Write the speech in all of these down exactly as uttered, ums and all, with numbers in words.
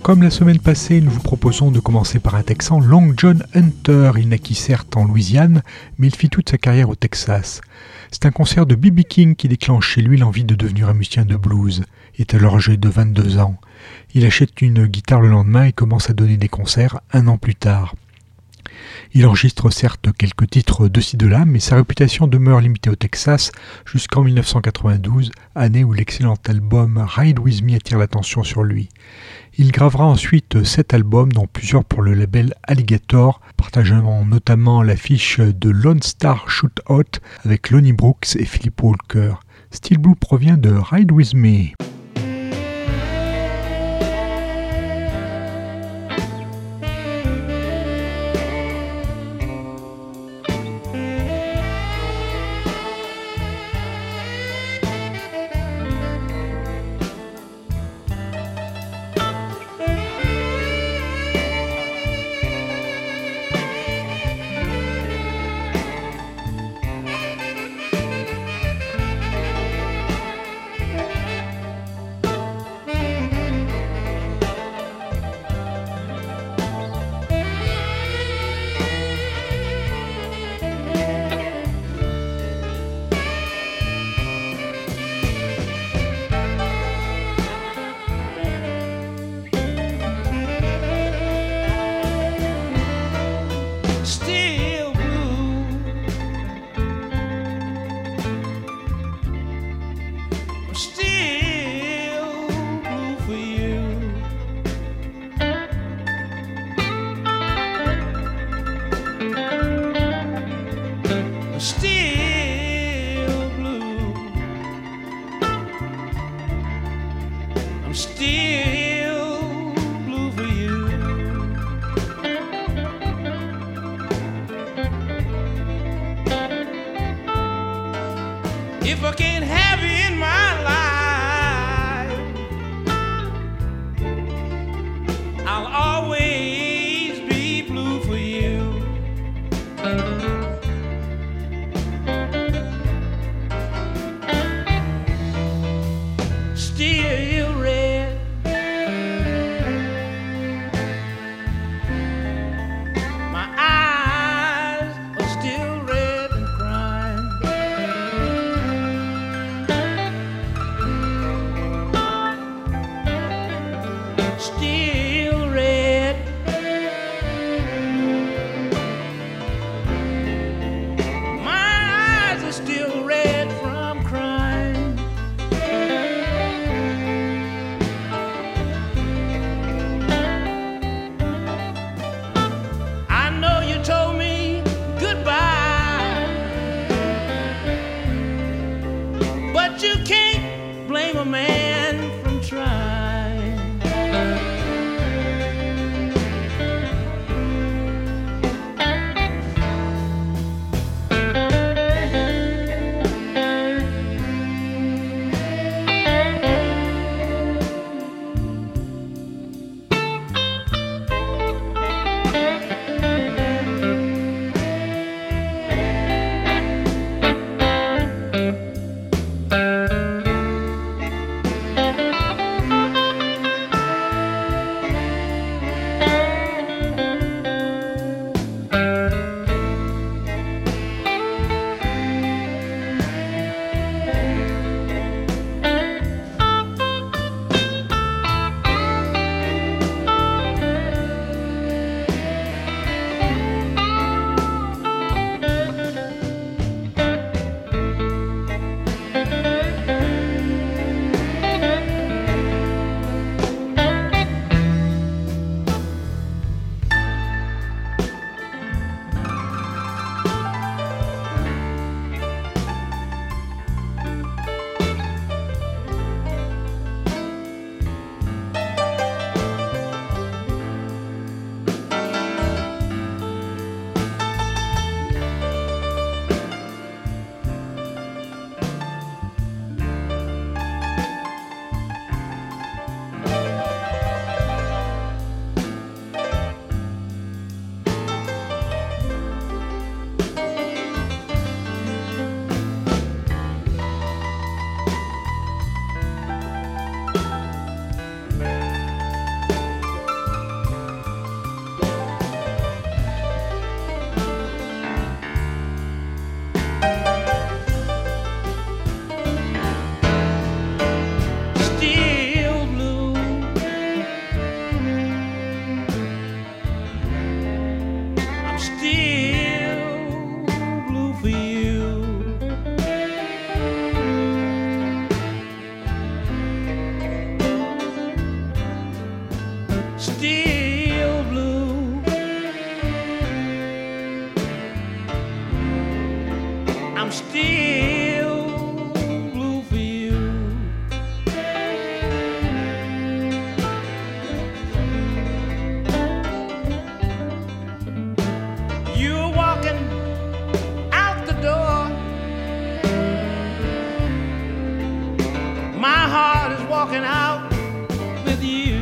Comme la semaine passée, nous vous proposons de commencer par un Texan, Long John Hunter. Il naquit certes en Louisiane, mais il fit toute sa carrière au Texas. C'est un concert de B B King qui déclenche chez lui l'envie de devenir un musicien de blues. Il est alors âgé de vingt-deux ans. Il achète une guitare le lendemain et commence à donner des concerts un an plus tard. Il enregistre certes quelques titres de ci de là, mais sa réputation demeure limitée au Texas jusqu'en dix-neuf cent quatre-vingt-douze, année où l'excellent album Ride With Me attire l'attention sur lui. Il gravera ensuite sept albums, dont plusieurs pour le label Alligator, partageant notamment l'affiche de Lone Star Shootout avec Lonnie Brooks et Philip Walker. Steel Blue provient de Ride With Me. still blue for you. Still blue. I'm still blue for you. You're walking out the door. My heart is walking out with you.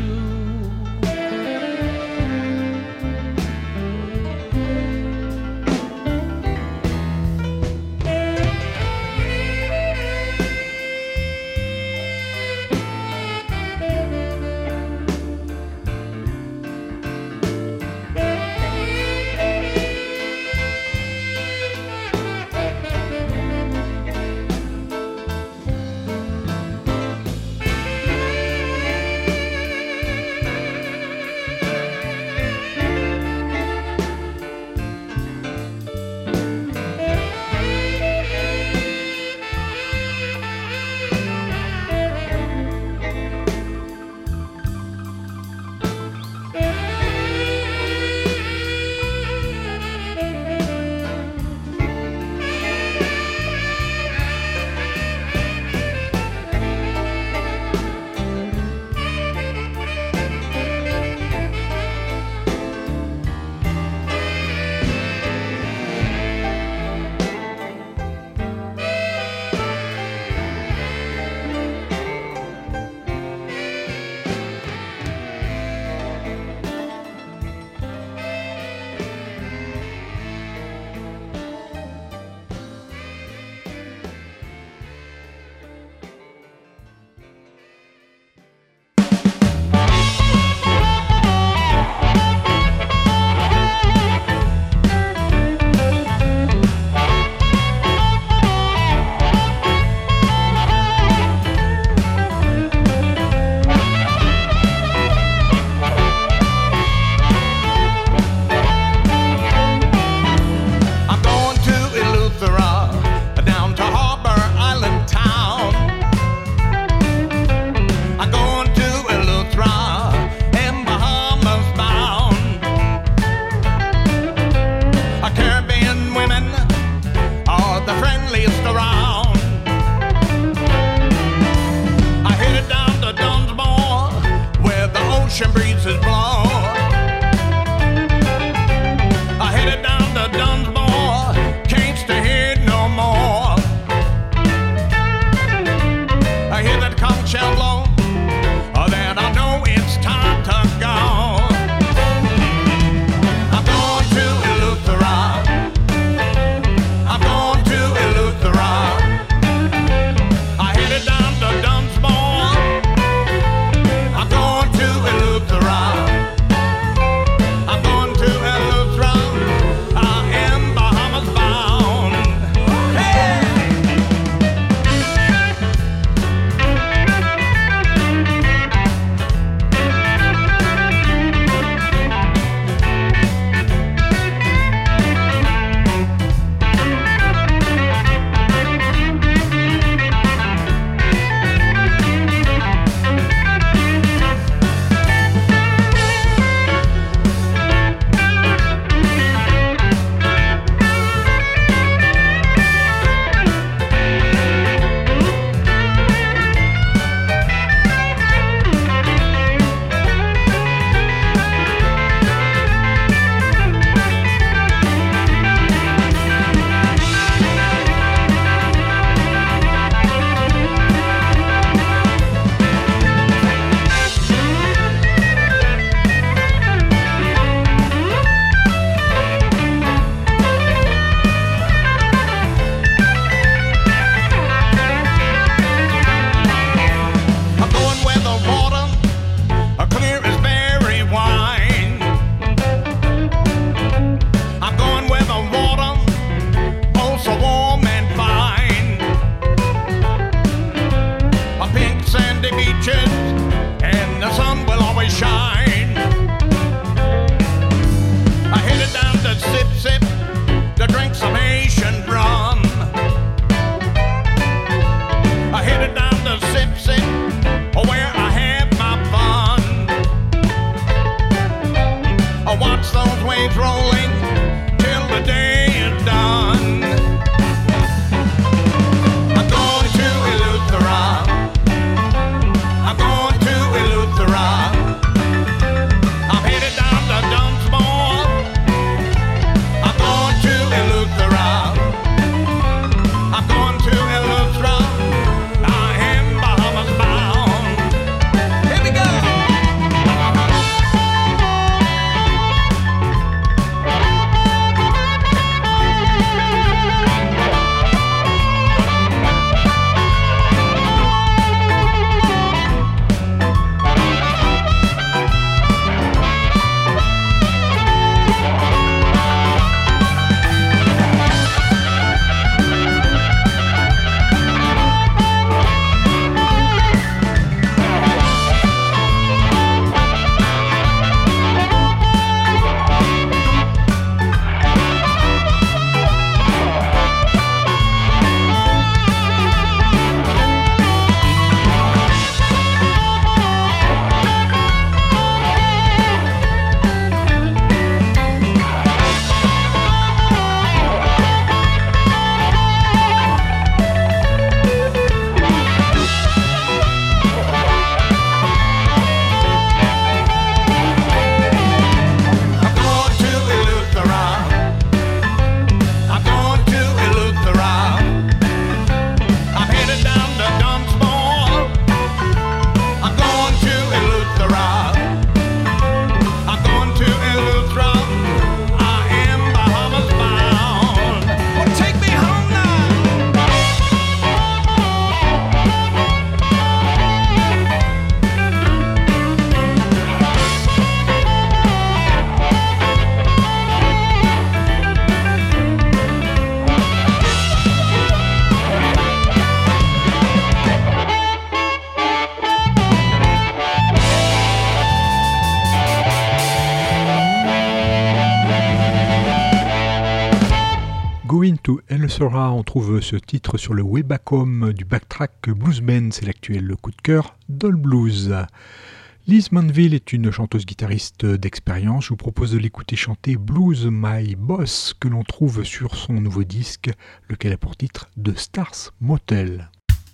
Going to El Sora, on trouve ce titre sur le Way Back Home du Backtrack Blues Band, c'est l'actuel coup de cœur d'All Blues. Liz Manville est une chanteuse-guitariste d'expérience, je vous propose de l'écouter chanter Blues My Boss que l'on trouve sur son nouveau disque, lequel a pour titre The Stars Motel.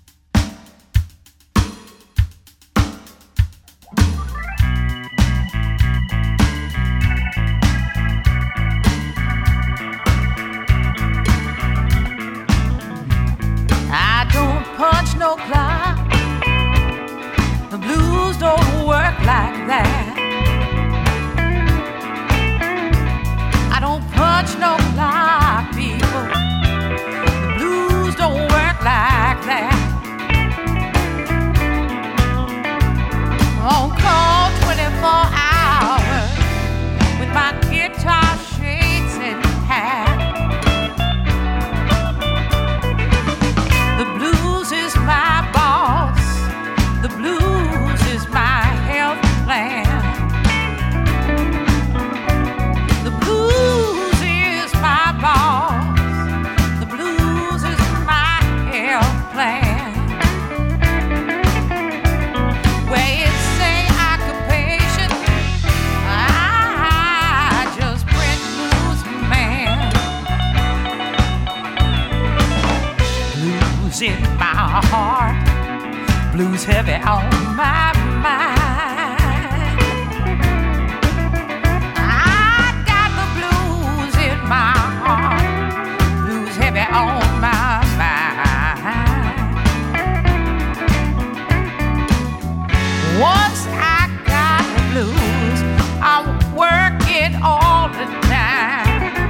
Punch no clock. The blues don't work like that. I don't punch no clock, people. The blues don't work like that. On call twenty-four hours with my guitar shades in hand. My boss, the blues is my health plan. The blues is my boss, the blues is my health plan. Where it say occupation, I just print blues man. Blues in my heart, blues heavy on my mind. I got the blues in my heart, blues heavy on my mind. Once I got the blues, I'm working all the time.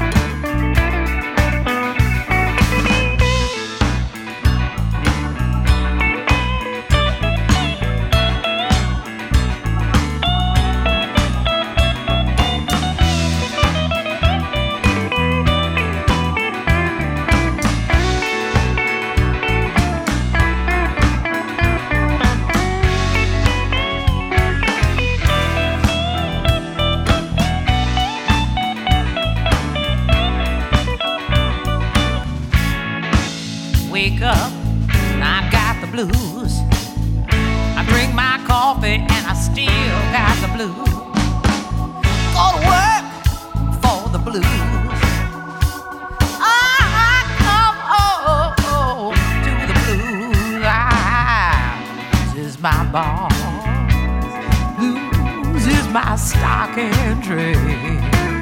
Wake up, and I got the blues. I drink my coffee and I still got the blues. Go to work for the blues. I come home to the blues. I, blues is my boss. Blues is my stock and trade.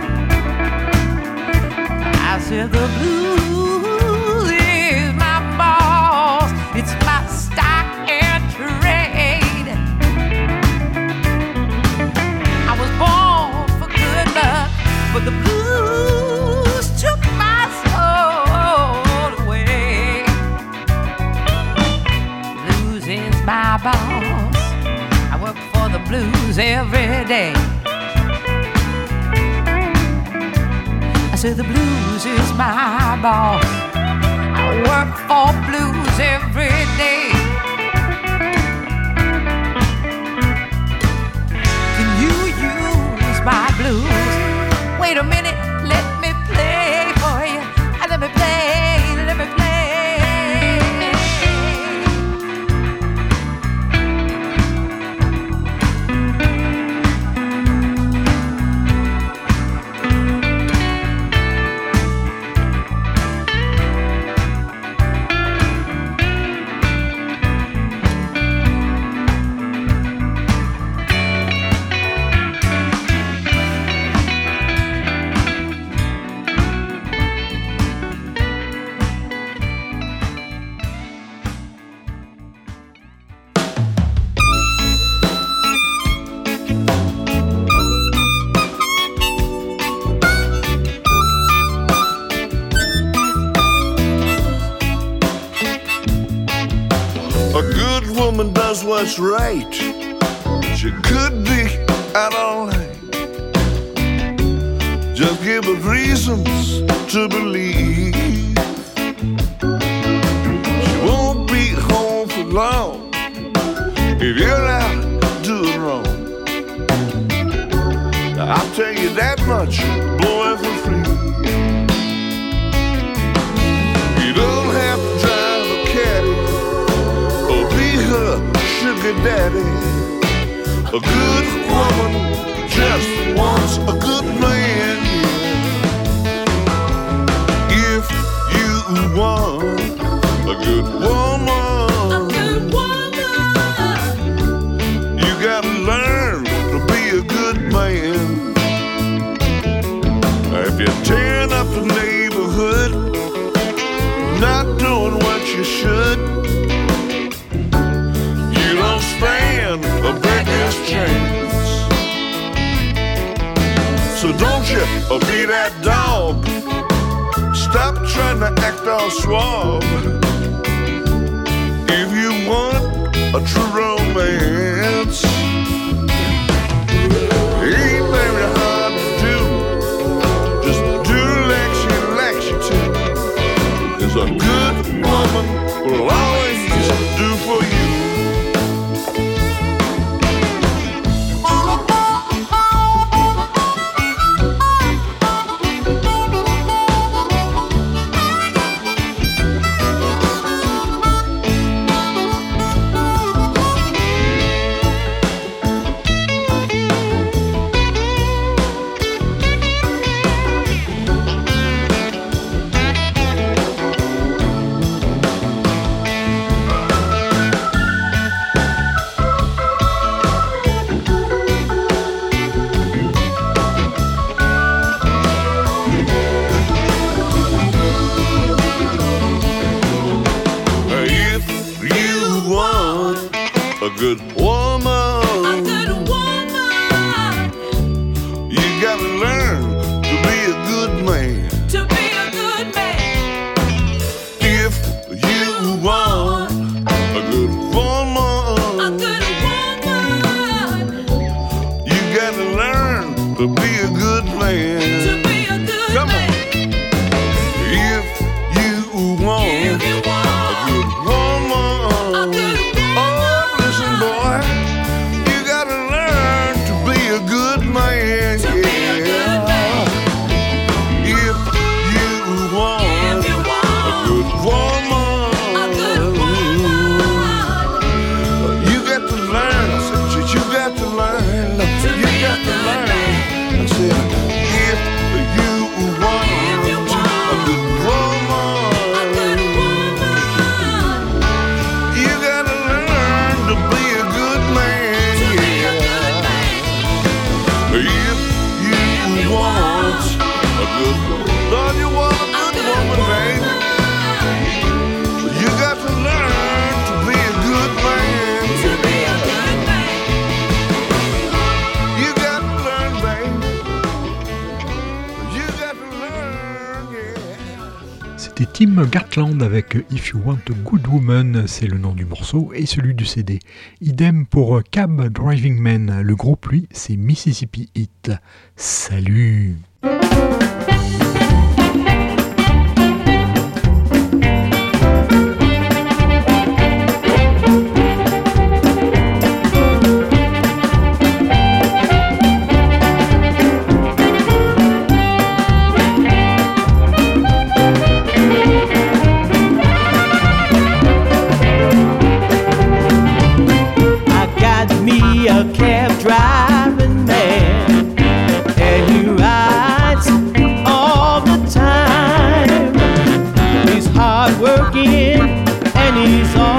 I said the blues. It's my stock and trade. I was born for good luck, but the blues took my soul away. Blues is my boss. I work for the blues every day. I said the blues is my boss. I work for blues every day. Can you use my blues? Wait a minute, let me play for you. Let me play, let me play. Does what's right. She could be out all night. Just give her reasons to believe. She won't be home for long if you're out doing wrong. I'll tell you that much, boy, for free. daddy. A good woman just wants a good man. If you want a good woman, A good woman. you gotta learn to be a good man. If you're tearing up the neighborhood, not doing what you should, you don't stand a beggar's chance. So don't you be that dog. Stop trying to act all suave. If you want a true romance, it ain't very hard to do. Just do like she likes you to. 'Cause a good woman will always do for you. A good woman, A good woman. you gotta learn to be a good man. To be a good man. If you want a good woman, A good woman. you gotta learn to be a good To man. be a good Come on. man. If you want If you a want good woman, a good oh, listen, boy, you gotta learn to be a good man. To be a good man. If you want If you a want good woman, a good woman. you got to learn. I said, you, you got to learn. To You be a got to good learn. man. I said, if you want If you want a good woman, a good woman. you got to learn to be a good man. To be a good man. If you want a good, Lord, you want a A good good woman, baby. woman. You got to learn to be a good man. To be a good man. You got to learn, baby. You got to learn, yeah. C'était Tim Gartland avec If You Want a Good Woman, c'est le nom du morceau et celui du C D. Idem pour Cab Driving Man, le groupe lui c'est Mississippi Heat. Salut! I got me a cab driving man, and he rides all the time. He's hard working and he's all